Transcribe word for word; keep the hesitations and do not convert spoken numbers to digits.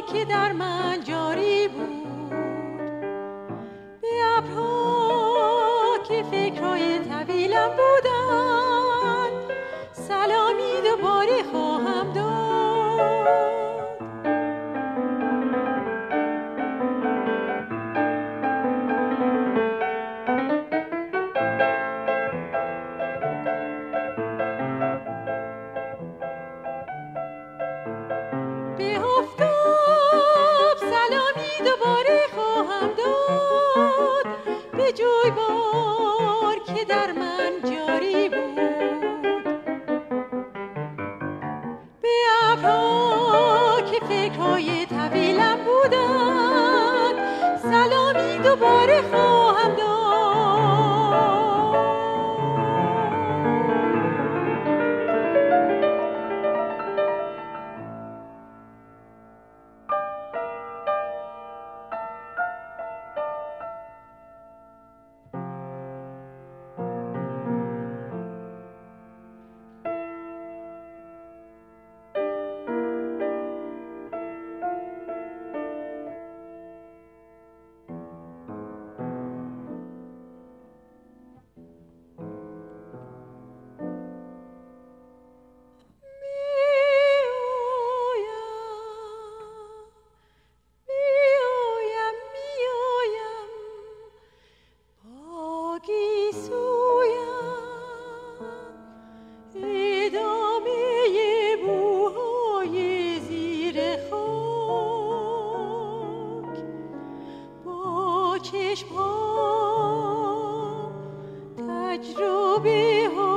که در من جاری بود، به ابرها که فکرهای طویلم بودند سلامی دوباره خواهم داد. به آفتاب سلامی دوباره خواهم داد، به جویبار که در من جاری بود، به ابرها که فکرهای طویلم بودند سلامی دوباره خواهم داد. چشم‌ها تجربه